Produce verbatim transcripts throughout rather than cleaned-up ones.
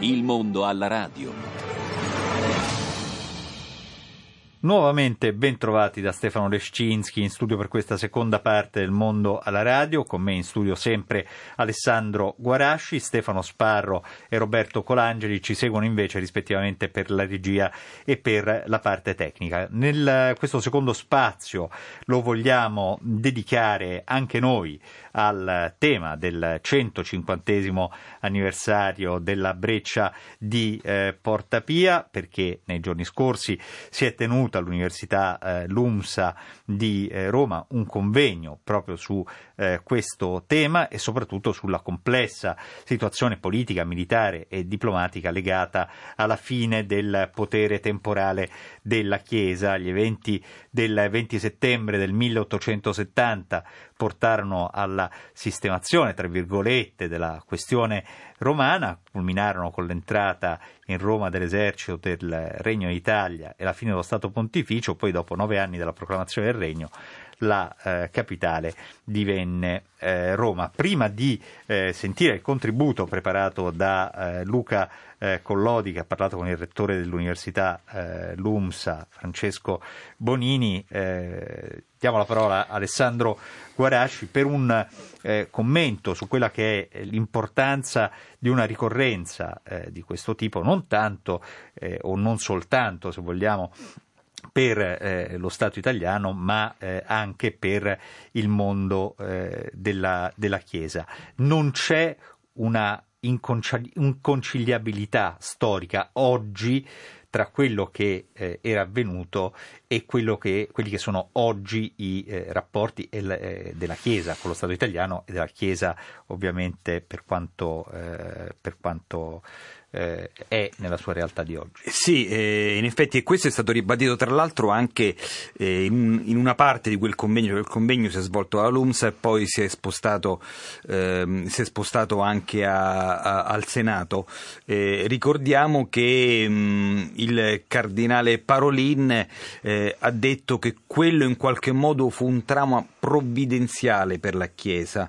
Il mondo alla radio. Nuovamente ben trovati da Stefano Leszczynski in studio per questa seconda parte del Mondo alla radio, con me in studio sempre Alessandro Guarasci, Stefano Sparro e Roberto Colangeli ci seguono invece rispettivamente per la regia e per la parte tecnica. Nel questo secondo spazio lo vogliamo dedicare anche noi al tema del centocinquantesimo anniversario della breccia di eh, Porta Pia, perché nei giorni scorsi si è tenuto all'Università eh, LUMSA di eh, Roma un convegno proprio su eh, questo tema e soprattutto sulla complessa situazione politica, militare e diplomatica legata alla fine del potere temporale della Chiesa. Gli eventi del venti settembre del milleottocentosettanta portarono alla sistemazione, tra virgolette, della questione romana, culminarono con l'entrata in Roma dell'esercito del Regno d'Italia e la fine dello Stato Pontificio. Poi, dopo nove anni dalla proclamazione del Regno, la eh, capitale divenne eh, Roma. Prima di eh, sentire il contributo preparato da eh, Luca eh, Collodi, che ha parlato con il rettore dell'Università eh, LUMSA, Francesco Bonini, eh, diamo la parola a Alessandro Guarasci per un eh, commento su quella che è l'importanza di una ricorrenza eh, di questo tipo, non tanto eh, o non soltanto, se vogliamo, per eh, lo Stato italiano, ma eh, anche per il mondo eh, della, della Chiesa. Non c'è una inconciliabilità storica oggi tra quello che eh, era avvenuto e quello che, quelli che sono oggi i eh, rapporti el, eh, della Chiesa con lo Stato italiano e della Chiesa, ovviamente, per quanto, eh, per quanto eh, è nella sua realtà di oggi. Sì, eh, in effetti, e questo è stato ribadito tra l'altro anche eh, in, in una parte di quel convegno. Il convegno si è svolto alla LUMSA e poi si è spostato, eh, si è spostato anche a, a, al Senato. Eh, ricordiamo che mh, il cardinale Parolin eh, ha detto che quello in qualche modo fu un trauma provvidenziale per la Chiesa,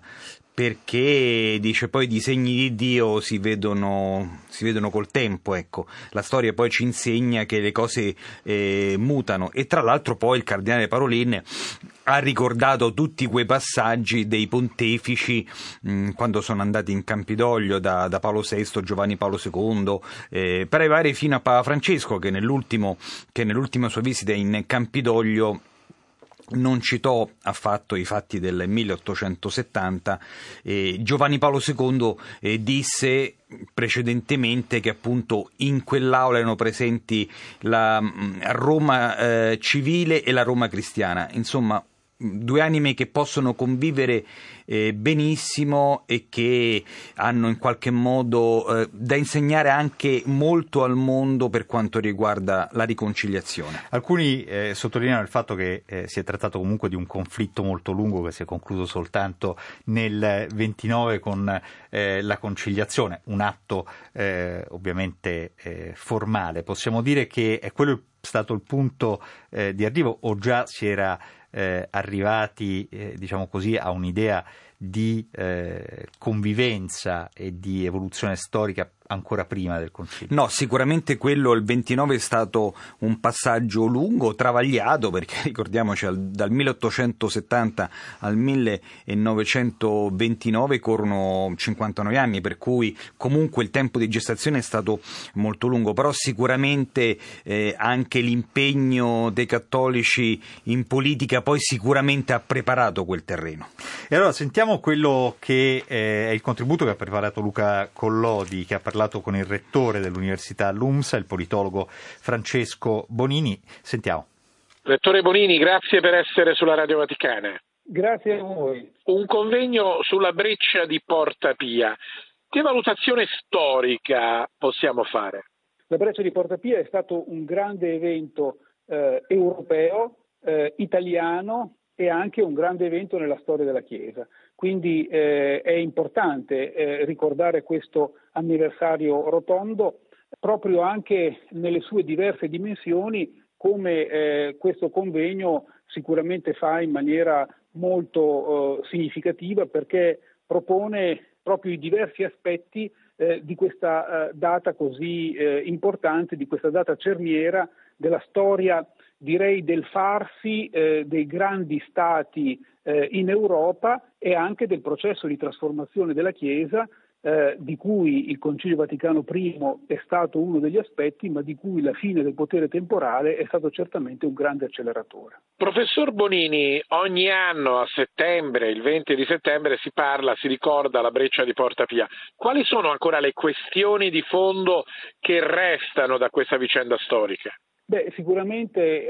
perché dice poi i segni di Dio si vedono, si vedono col tempo, ecco. La storia poi ci insegna che le cose eh, mutano, e tra l'altro poi il cardinale Parolin ha ricordato tutti quei passaggi dei pontefici mh, quando sono andati in Campidoglio da, da Paolo sesto, Giovanni Paolo secondo, eh, per arrivare fino a Papa Francesco, che nell'ultimo che nell'ultima sua visita in Campidoglio non citò affatto i fatti del milleottocentosettanta. eh, Giovanni Paolo secondo eh, disse precedentemente che appunto in quell'aula erano presenti la mh, Roma eh, civile e la Roma cristiana, insomma due anime che possono convivere eh, benissimo e che hanno in qualche modo eh, da insegnare anche molto al mondo per quanto riguarda la riconciliazione. Alcuni eh, sottolineano il fatto che eh, si è trattato comunque di un conflitto molto lungo che si è concluso soltanto nel ventinove con eh, la conciliazione, un atto eh, ovviamente eh, formale. Possiamo dire che è quello stato il punto eh, di arrivo, o già si era Eh, arrivati eh, diciamo così a un'idea di eh, convivenza e di evoluzione storica ancora prima del concilio? No, sicuramente quello il ventinove è stato un passaggio lungo, travagliato, perché ricordiamoci dal milleottocentosettanta al millenovecentoventinove corrono cinquantanove anni, per cui comunque il tempo di gestazione è stato molto lungo, però sicuramente eh, anche l'impegno dei cattolici in politica poi sicuramente ha preparato quel terreno. E allora sentiamo quello che eh, è il contributo che ha preparato Luca Collodi, che ha parlato con il rettore dell'Università LUMSA, il politologo Francesco Bonini. Sentiamo. Rettore Bonini, grazie per essere sulla Radio Vaticana. Grazie a voi. Un convegno sulla breccia di Porta Pia. Che valutazione storica possiamo fare? La breccia di Porta Pia è stato un grande evento eh, europeo, eh, italiano, e anche un grande evento nella storia della Chiesa. Quindi eh, è importante eh, ricordare questo anniversario rotondo proprio anche nelle sue diverse dimensioni, come eh, questo convegno sicuramente fa in maniera molto eh, significativa, perché propone proprio i diversi aspetti eh, di questa eh, data così eh, importante, di questa data cerniera della storia, direi, del farsi eh, dei grandi stati eh, in Europa e anche del processo di trasformazione della Chiesa, eh, di cui il Concilio Vaticano primo è stato uno degli aspetti, ma di cui la fine del potere temporale è stato certamente un grande acceleratore. Professor Bonini, ogni anno a settembre, il venti di settembre, si parla, si ricorda la breccia di Porta Pia. Quali sono ancora le questioni di fondo che restano da questa vicenda storica? Beh, sicuramente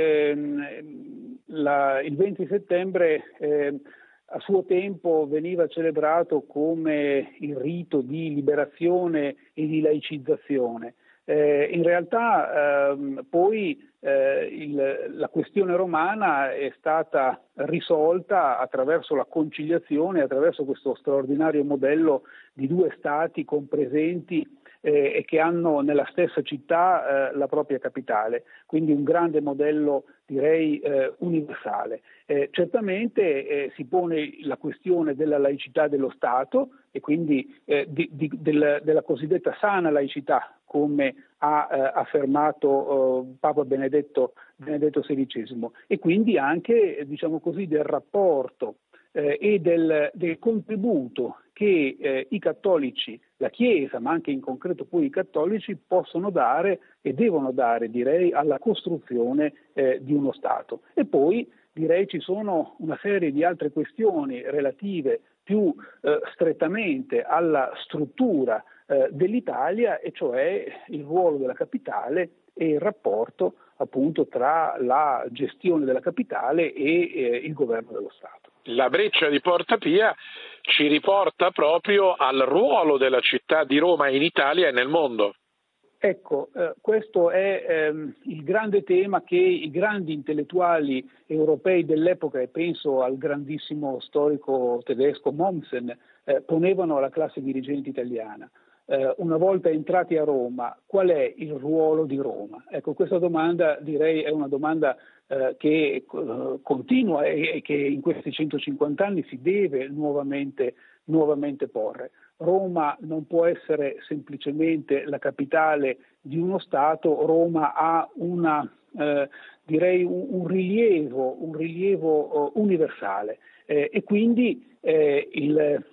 ehm, la, il venti settembre eh, a suo tempo veniva celebrato come il rito di liberazione e di laicizzazione. Eh, in realtà ehm, poi eh, il, la questione romana è stata risolta attraverso la conciliazione, attraverso questo straordinario modello di due stati compresenti eh, e che hanno nella stessa città eh, la propria capitale, quindi un grande modello, direi, eh, universale. Eh, certamente eh, si pone la questione della laicità dello Stato e quindi eh, di, di, del, della cosiddetta sana laicità, come ha eh, affermato eh, Papa Benedetto, Benedetto sedicesimo, e quindi anche, eh, diciamo così, del rapporto eh, e del, del contributo che eh, i cattolici, la Chiesa, ma anche in concreto poi i cattolici, possono dare e devono dare, direi, alla costruzione eh, di uno Stato. E poi, direi, ci sono una serie di altre questioni relative più eh, strettamente alla struttura eh, dell'Italia, e cioè il ruolo della capitale e il rapporto appunto tra la gestione della capitale e eh, il governo dello Stato. La breccia di Porta Pia ci riporta proprio al ruolo della città di Roma in Italia e nel mondo. Ecco, eh, questo è ehm, il grande tema che i grandi intellettuali europei dell'epoca, e penso al grandissimo storico tedesco Mommsen, eh, ponevano alla classe dirigente italiana. Eh, una volta entrati a Roma, qual è il ruolo di Roma? Ecco, questa domanda, direi, è una domanda eh, che eh, continua e, e che in questi centocinquanta anni si deve nuovamente, nuovamente porre. Roma non può essere semplicemente la capitale di uno Stato, Roma ha una, eh, direi un, un rilievo, un rilievo uh, universale eh, e quindi eh, il,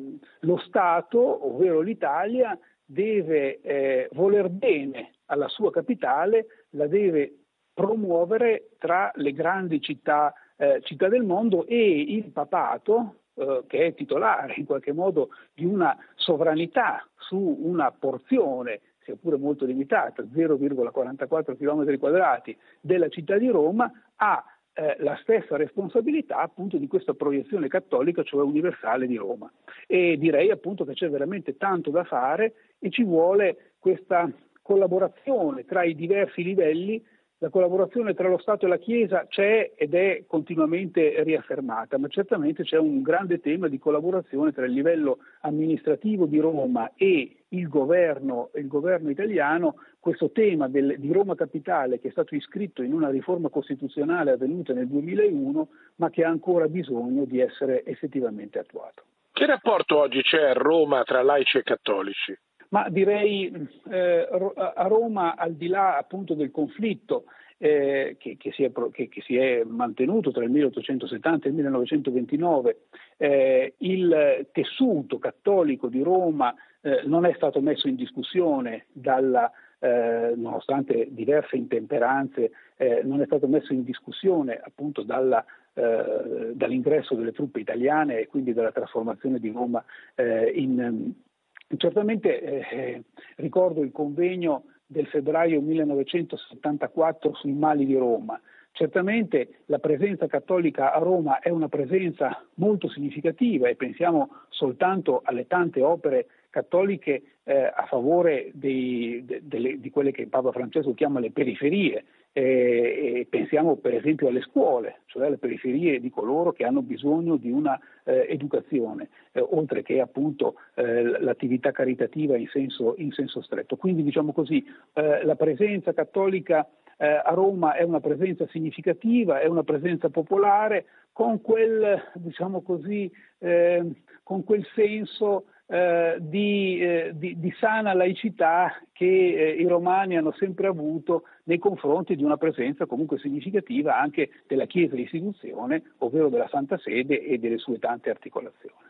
lo Stato, ovvero l'Italia, deve eh, voler bene alla sua capitale, la deve promuovere tra le grandi città, eh, città del mondo, e il papato, eh, che è titolare in qualche modo di una sovranità su una porzione, sia pure molto limitata, zero virgola quarantaquattro chilometri quadrati della città di Roma, ha eh, la stessa responsabilità appunto di questa proiezione cattolica, cioè universale, di Roma. E direi appunto che c'è veramente tanto da fare e ci vuole questa collaborazione tra i diversi livelli. La collaborazione tra lo Stato e la Chiesa c'è ed è continuamente riaffermata, ma certamente c'è un grande tema di collaborazione tra il livello amministrativo di Roma e il governo, il governo italiano. Questo tema del, di Roma Capitale, che è stato iscritto in una riforma costituzionale avvenuta nel duemilauno, ma che ha ancora bisogno di essere effettivamente attuato. Che rapporto oggi c'è a Roma tra laici e cattolici? Ma direi eh, a Roma, al di là appunto del conflitto eh, che, che, si è, che, che si è mantenuto tra il milleottocentosettanta e il millenovecentoventinove, eh, il tessuto cattolico di Roma eh, non è stato messo in discussione dalla, eh, nonostante diverse intemperanze, eh, non è stato messo in discussione appunto dalla eh, dall'ingresso delle truppe italiane e quindi dalla trasformazione di Roma eh, in Certamente eh, ricordo il convegno del febbraio millenovecentosettantaquattro sui mali di Roma. Certamente la presenza cattolica a Roma è una presenza molto significativa, e pensiamo soltanto alle tante opere cattoliche eh, a favore dei, de, de, di quelle che Papa Francesco chiama le periferie. Eh, e pensiamo per esempio alle scuole, cioè alle periferie di coloro che hanno bisogno di una eh, educazione, eh, oltre che appunto eh, l'attività caritativa in senso, in senso stretto. Quindi diciamo così, eh, la presenza cattolica eh, a Roma è una presenza significativa, è una presenza popolare, con quel, diciamo così, eh, con quel senso eh, di, eh, di, di sana laicità che eh, i romani hanno sempre avuto nei confronti di una presenza comunque significativa anche della Chiesa di istituzione, ovvero della Santa Sede e delle sue tante articolazioni.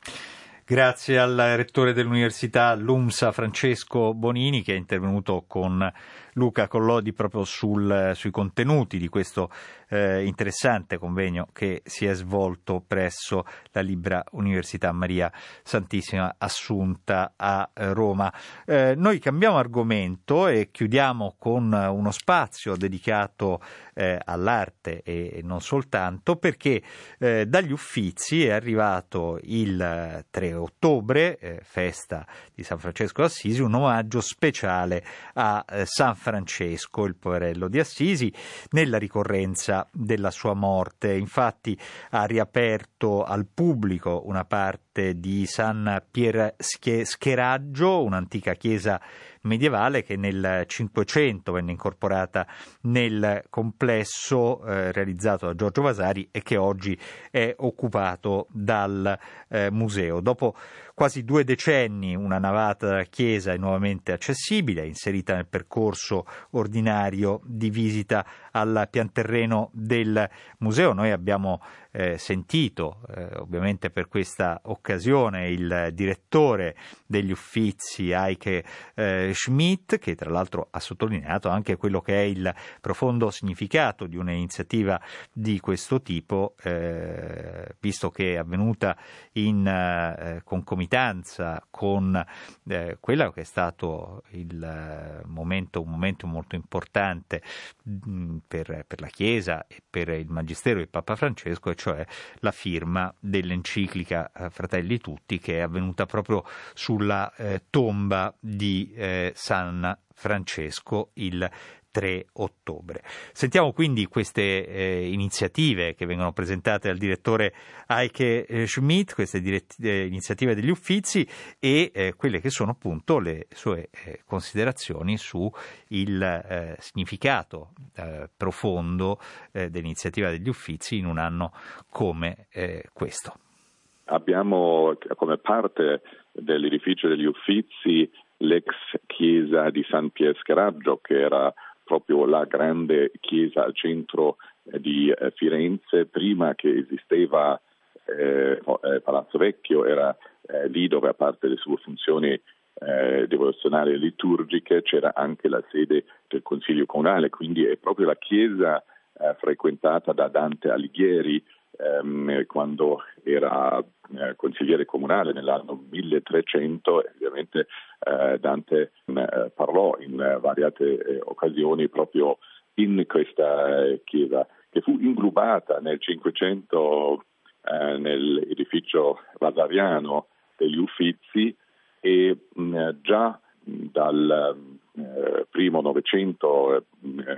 Grazie al rettore dell'Università LUMSA Francesco Bonini, che è intervenuto con Luca Collodi proprio sul, sui contenuti di questo eh, interessante convegno che si è svolto presso la Libera Università Maria Santissima Assunta a Roma. Eh, noi cambiamo argomento e chiudiamo con uno spazio dedicato eh, all'arte e non soltanto, perché eh, dagli Uffizi è arrivato il tre ottobre, eh, festa di San Francesco d'Assisi, un omaggio speciale a eh, San Francesco, il poverello di Assisi, nella ricorrenza della sua morte. Infatti ha riaperto al pubblico una parte di San Pier Scheraggio, un'antica chiesa medievale che nel Cinquecento venne incorporata nel complesso eh, realizzato da Giorgio Vasari e che oggi è occupato dal eh, museo. Dopo quasi due decenni una navata chiesa è nuovamente accessibile, inserita nel percorso ordinario di visita al pianterreno del museo. Noi abbiamo eh, sentito, eh, ovviamente per questa occasione, il direttore degli Uffizi, Heike eh, Schmidt, che tra l'altro ha sottolineato anche quello che è il profondo significato di un'iniziativa di questo tipo, eh, visto che è avvenuta in eh, concomitanza con eh, quello che è stato il momento, un momento molto importante mh, per, per la Chiesa e per il Magistero di Papa Francesco, e cioè la firma dell'enciclica eh, Fratelli Tutti, che è avvenuta proprio sulla eh, tomba di eh, San Francesco il tre ottobre. Sentiamo quindi queste eh, iniziative che vengono presentate dal direttore Heike eh, Schmidt, queste dirett- eh, iniziative degli Uffizi e eh, quelle che sono appunto le sue eh, considerazioni su il eh, significato eh, profondo eh, dell'iniziativa degli Uffizi in un anno come eh, questo. Abbiamo come parte dell'edificio degli Uffizi l'ex chiesa di San Pier Scheraggio, che era proprio la grande chiesa al centro eh, di eh, Firenze, prima che esisteva eh, eh, Palazzo Vecchio, era eh, lì dove, a parte le sue funzioni eh, devozionali e liturgiche, c'era anche la sede del Consiglio Comunale, quindi è proprio la chiesa eh, frequentata da Dante Alighieri ehm, quando era eh, consigliere comunale nell'anno milletrecento. Ovviamente eh, Dante eh, parlò in eh, variate eh, occasioni proprio in questa eh, chiesa, che fu inglobata nel Cinquecento eh, nell'edificio vasariano degli Uffizi, e mh, già dal eh, primo Novecento eh,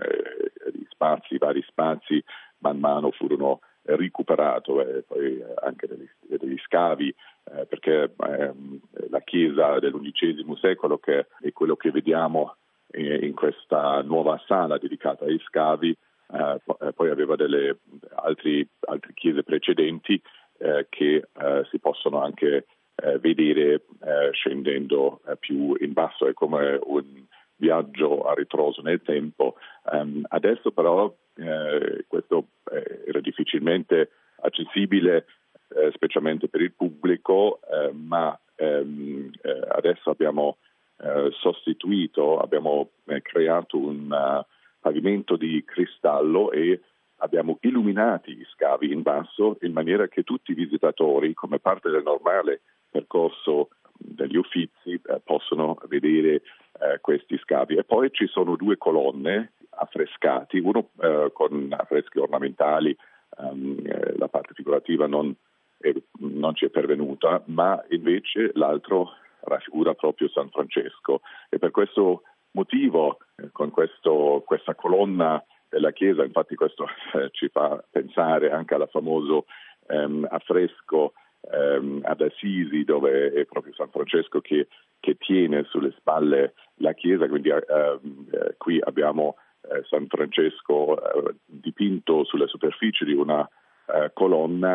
gli spazi, i vari spazi man mano furono recuperati, eh, poi anche degli, degli scavi, eh, perché eh, la chiesa dell'undicesimo secolo, che è quello che vediamo eh, in questa nuova sala dedicata ai scavi, eh, poi aveva delle altri, altre chiese precedenti eh, che eh, si possono anche eh, vedere eh, scendendo eh, più in basso. È come un viaggio a ritroso nel tempo. Um, adesso però eh, questo eh, era difficilmente accessibile, eh, specialmente per il pubblico, eh, ma ehm, eh, adesso abbiamo eh, sostituito, abbiamo eh, creato un uh, pavimento di cristallo e abbiamo illuminati gli scavi in basso, in maniera che tutti i visitatori, come parte del normale percorso degli Uffizi, eh, possono vedere eh, questi scavi. E poi ci sono due colonne affrescati, uno eh, con affreschi ornamentali, um, eh, la parte figurativa non, è, non ci è pervenuta, ma invece l'altro raffigura proprio San Francesco, e per questo motivo eh, con questo, questa colonna della chiesa, infatti questo eh, ci fa pensare anche al famoso ehm, affresco ehm, ad Assisi, dove è proprio San Francesco che, che tiene sulle spalle la chiesa, quindi eh, eh, qui abbiamo eh, San Francesco eh, dipinto sulla superficie di una eh, colonna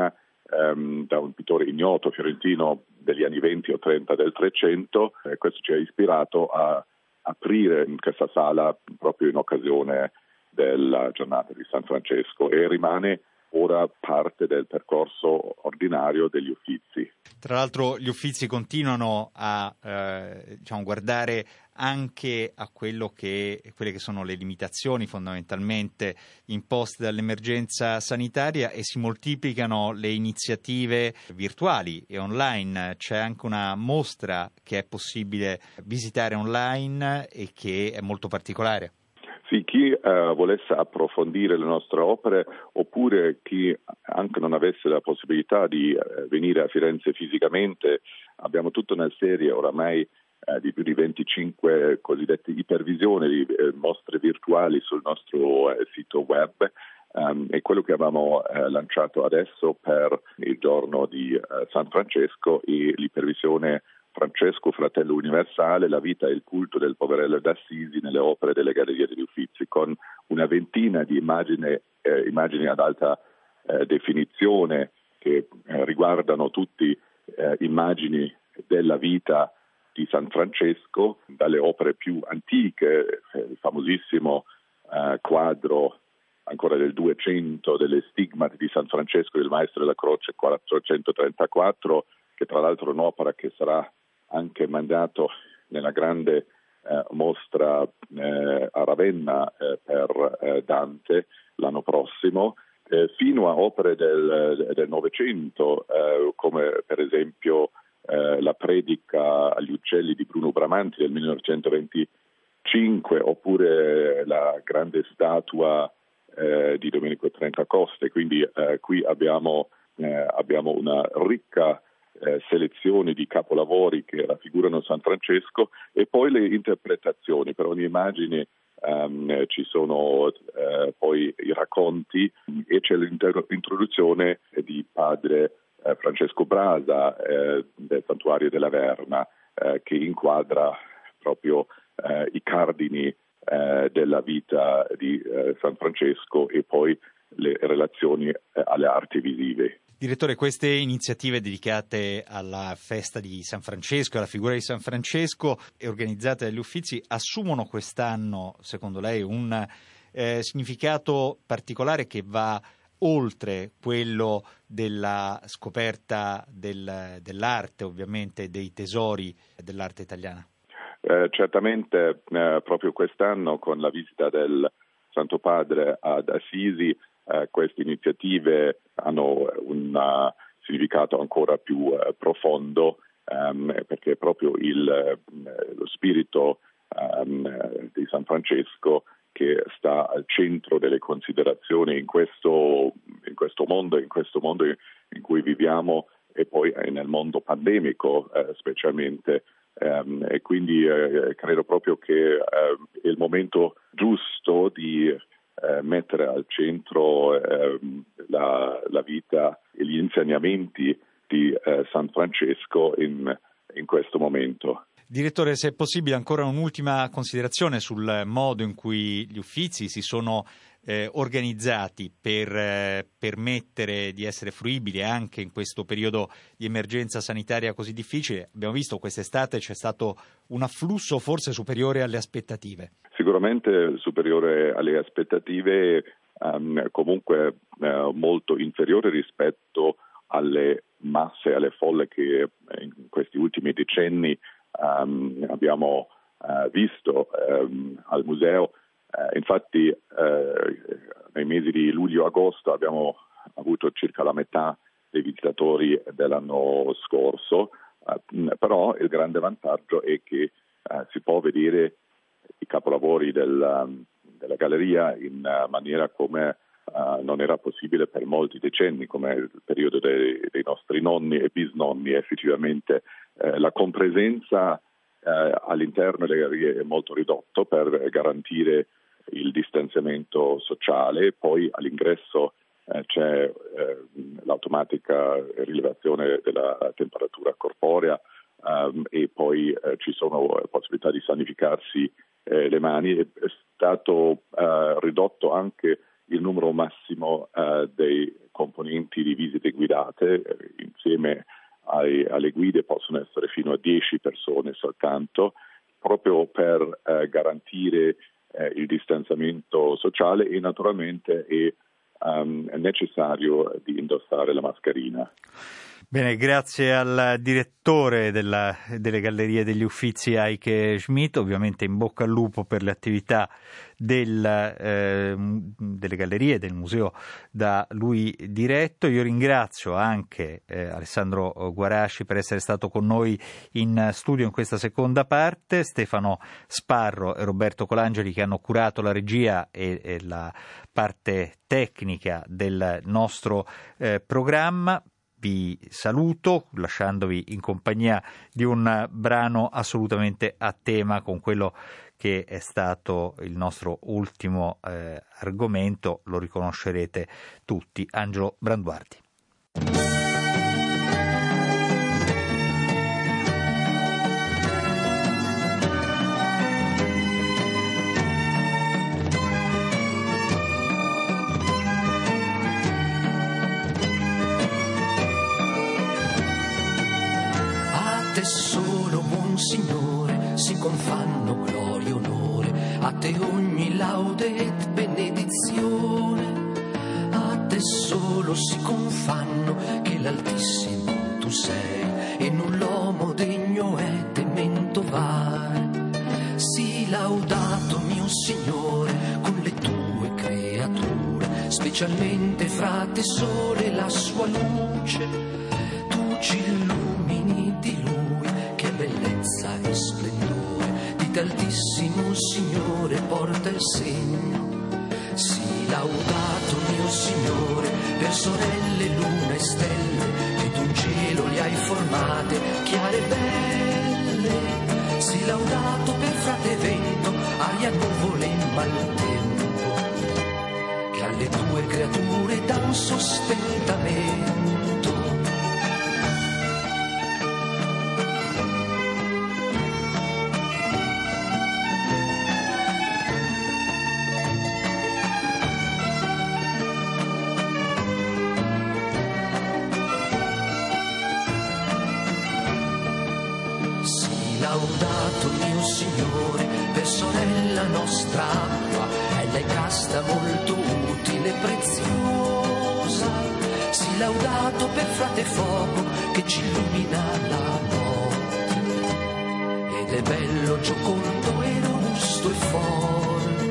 ehm, da un pittore ignoto fiorentino degli anni venti o trenta del Trecento. E questo ci ha ispirato a aprire questa sala proprio in occasione della giornata di San Francesco e rimane ora parte del percorso ordinario degli Uffizi. Tra l'altro gli Uffizi continuano a eh, diciamo, guardare anche a quello che quelle che sono le limitazioni fondamentalmente imposte dall'emergenza sanitaria e si moltiplicano le iniziative virtuali e online. C'è anche una mostra che è possibile visitare online e che è molto particolare. Sì, chi eh, volesse approfondire le nostre opere oppure chi anche non avesse la possibilità di eh, venire a Firenze fisicamente, abbiamo tutta una serie oramai eh, di più di venticinque cosiddette ipervisioni di eh, mostre virtuali sul nostro eh, sito web. Um, e quello che abbiamo eh, lanciato adesso per il giorno di eh, San Francesco è l'ipervisione Francesco Fratello Universale, la vita e il culto del poverello d'Assisi nelle opere delle Gallerie degli Uffizi, con una ventina di immagini, eh, immagini ad alta eh, definizione che eh, riguardano tutti eh, immagini della vita di San Francesco, dalle opere più antiche, eh, il famosissimo eh, quadro ancora del duecento delle stigmate di San Francesco del Maestro della Croce quattrocentotrentaquattro, che tra l'altro è un'opera che sarà anche mandato nella grande eh, mostra eh, a Ravenna eh, per eh, Dante l'anno prossimo, eh, fino a opere del Novecento, eh, come per esempio eh, la predica agli uccelli di Bruno Bramanti del millenovecentoventicinque, oppure la grande statua eh, di Domenico Trentacoste. Quindi eh, qui abbiamo, eh, abbiamo una ricca Eh, selezioni di capolavori che raffigurano San Francesco e poi le interpretazioni. Per ogni immagine um, ci sono eh, poi i racconti e c'è l'introduzione di padre eh, Francesco Brasa eh, del Santuario della Verna eh, che inquadra proprio eh, i cardini eh, della vita di eh, San Francesco e poi le relazioni eh, alle arti visive. Direttore, queste iniziative dedicate alla festa di San Francesco, alla figura di San Francesco e organizzate dagli Uffizi assumono quest'anno, secondo lei, un eh, significato particolare che va oltre quello della scoperta del, dell'arte, ovviamente, dei tesori dell'arte italiana? Eh, certamente eh, proprio quest'anno con la visita del Santo Padre ad Assisi eh, queste iniziative hanno un uh, significato ancora più uh, profondo um, perché proprio il, uh, lo spirito um, di San Francesco che sta al centro delle considerazioni in questo, in questo mondo, in questo mondo in cui viviamo e poi nel mondo pandemico eh, specialmente. Um, e quindi eh, credo proprio che eh, è il momento giusto di eh, mettere al centro eh, la, la vita e gli insegnamenti di eh, San Francesco in, in questo momento. Direttore, se è possibile ancora un'ultima considerazione sul modo in cui gli Uffizi si sono eh, organizzati per eh, permettere di essere fruibili anche in questo periodo di emergenza sanitaria così difficile. Abbiamo visto quest'estate c'è stato un afflusso forse superiore alle aspettative. Sicuramente superiore alle aspettative, um, comunque uh, molto inferiore rispetto alle masse, alle folle che in questi ultimi decenni Um, abbiamo uh, visto um, al museo. Uh, infatti uh, nei mesi di luglio-agosto abbiamo avuto circa la metà dei visitatori dell'anno scorso, uh, però il grande vantaggio è che uh, si può vedere i capolavori del, um, della galleria in uh, maniera come uh, non era possibile per molti decenni, come il periodo dei, dei nostri nonni e bisnonni. Effettivamente Eh, la compresenza eh, all'interno delle gallerie è molto ridotto per garantire il distanziamento sociale, poi all'ingresso eh, c'è eh, l'automatica rilevazione della temperatura corporea um, e poi eh, ci sono possibilità di sanificarsi eh, le mani. È stato eh, ridotto anche il numero massimo eh, dei componenti di visite guidate, eh, insieme ai, alle guide possono essere fino a dieci persone soltanto, proprio per eh, garantire eh, il distanziamento sociale e naturalmente è, um, è necessario di indossare la mascherina. Bene, grazie al direttore della, delle Gallerie degli Uffizi Heike Schmidt, ovviamente in bocca al lupo per le attività del, eh, delle gallerie del museo da lui diretto. Io ringrazio anche eh, Alessandro Guarasci per essere stato con noi in studio in questa seconda parte, Stefano Sparro e Roberto Colangeli che hanno curato la regia e, e la parte tecnica del nostro eh, programma. Vi saluto lasciandovi in compagnia di un brano assolutamente a tema con quello che è stato il nostro ultimo eh, argomento, lo riconoscerete tutti, Angelo Branduardi. Solo buon Signore si confanno gloria e onore, a te ogni laude ed benedizione, a te solo si confanno che l'Altissimo tu sei e non l'uomo degno è temento vare. Sii laudato mio Signore con le tue creature, specialmente fra te sole la sua luce, tu ci illumini di lui, bellezza e splendore, di t'altissimo Signore porta il segno. Sii laudato mio Signore per sorelle, luna e stelle, che tu in cielo li hai formate, chiare e belle. Sii laudato per frate vento, aria, nuvole e maltempo, che alle tue creature dà un sostentamento. Laudato mio Signore per sorella nostra acqua, ella è casta, molto utile e preziosa. Sii laudato per frate fuoco che ci illumina la notte, ed è bello, giocondo e robusto e forte.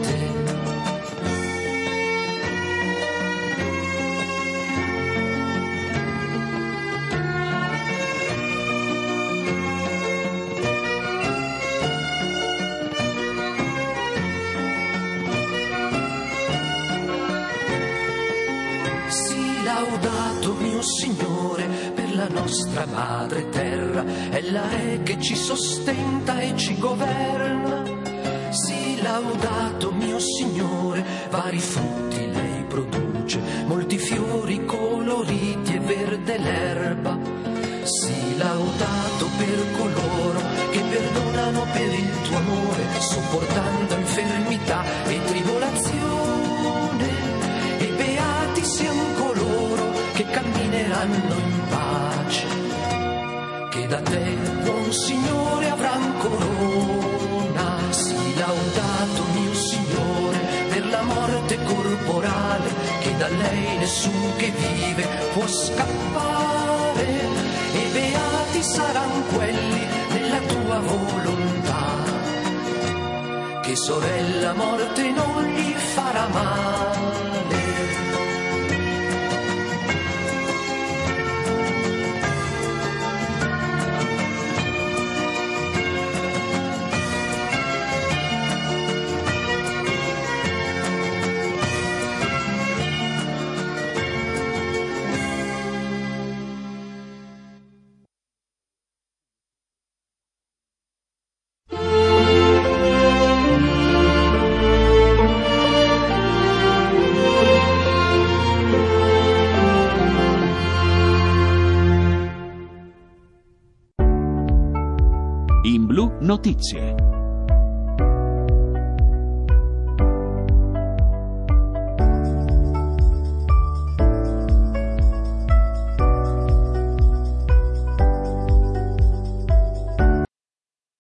Laudato mio Signore per la nostra madre terra, ella è che ci sostenta e ci governa. Sii laudato mio Signore, vari frutti lei produce, molti fiori coloriti e verde l'erba. Sii laudato per coloro che perdonano per il tuo amore, sopportando infermità e tribolazione, e beati siano coloro che cammineranno in pace, che da te, buon Signore, avran corona. Sii laudato mio Signore per la morte corporale, che da lei nessun che vive può scappare, e beati saran quelli nella tua volontà, che sorella morte non gli farà male. In Blu Notizie.